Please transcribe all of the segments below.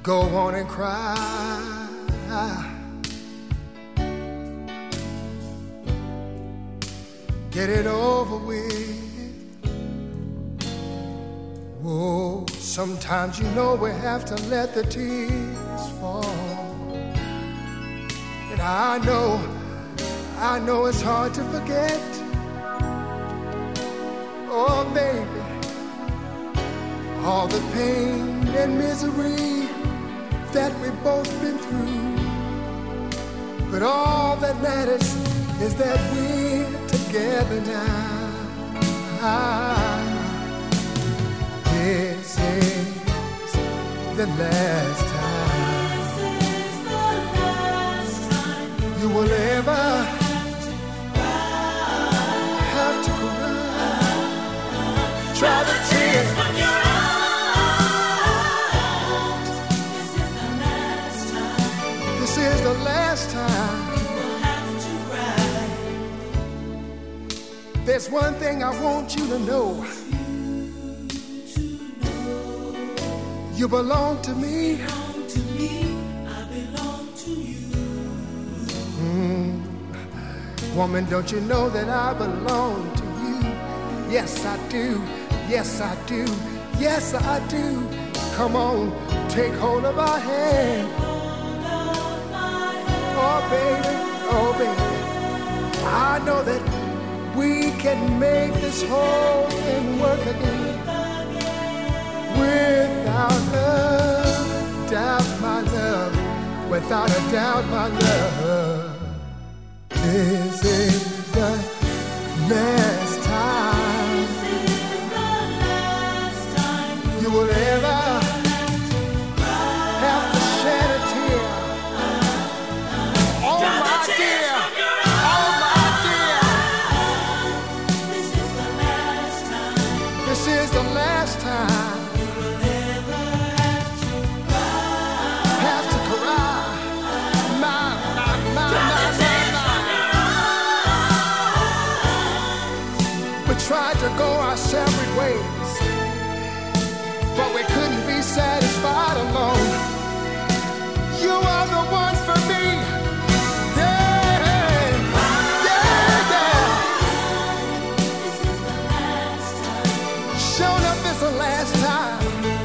Go on and cry. Get it over with. Whoa, sometimes you know we have to let the tears fall. And I know it's hard to forget. Oh, baby, all the pain and misery that we've both been through. But all that matters is that we're together now. This is the last time. This is the last time you will ever have to cry. Try the tears from your eyes. This is the last time. This is the last time You will have to cry. There's one thing I want you to know. You belong to me. I belong to you. Woman, don't you know that I belong to you? Yes, I do. Yes, I do. Yes, I do. Come on, take hold of my hand. Oh, baby. Oh, baby. I know that we can make this whole thing work again. Without a doubt, my love. Without a doubt, my love. This is the last time. This is the last time You will ever have to shed a tear. Oh, my dear. Oh, my dear. This is the last time This is the last time. you will ever have to cry. Have to cry. My. We tried to go our separate ways, but we couldn't be satisfied alone. You are the one for me. Yeah, yeah, yeah. This is the last time Shown up is the last time.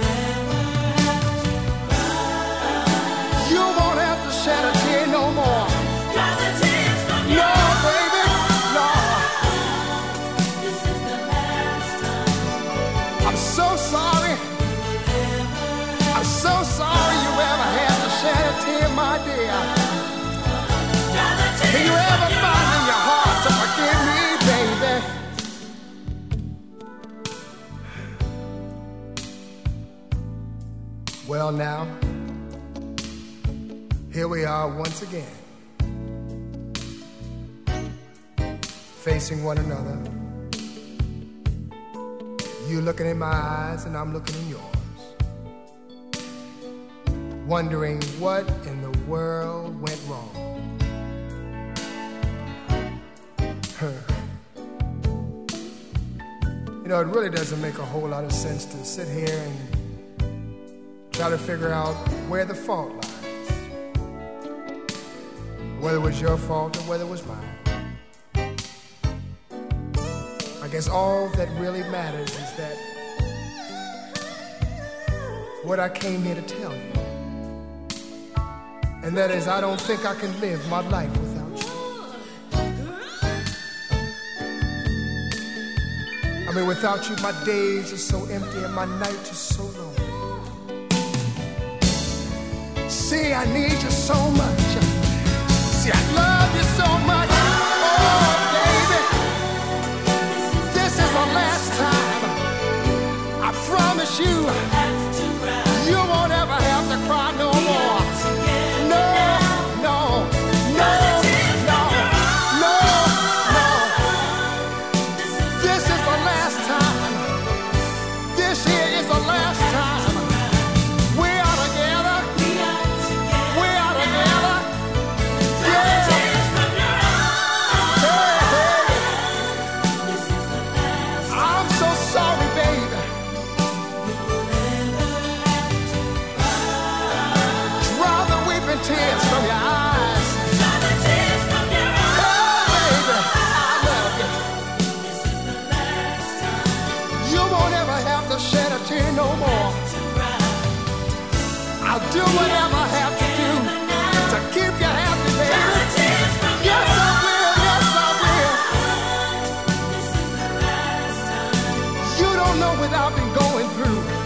You won't have to shed a tear no more. Dry the tears from No, your baby, no. This is the last time I'm so sorry. I'm so sorry you ever had to shed a tear, my dear. Dry the tears Can you ever find in your heart to forgive me, baby? Well, now, here we are once again, facing one another. You looking in my eyes and I'm looking in yours, wondering what in the world went wrong. You know, it really doesn't make a whole lot of sense to sit here and try to figure out where the fault lies, whether it was your fault or whether it was mine. I guess all that really matters is that what I came here to tell you, and that is I don't think I can live my life without you. I mean, without you, my days are so empty and my nights are so lonely. See, I need you so much. See, I love you so much. Oh, baby, this is the last time. I promise you, you won't ever have to cry no more. No, no, no, no, no, no. This is the last time. This here is the last time. We are together. We are together. know what I've been going through.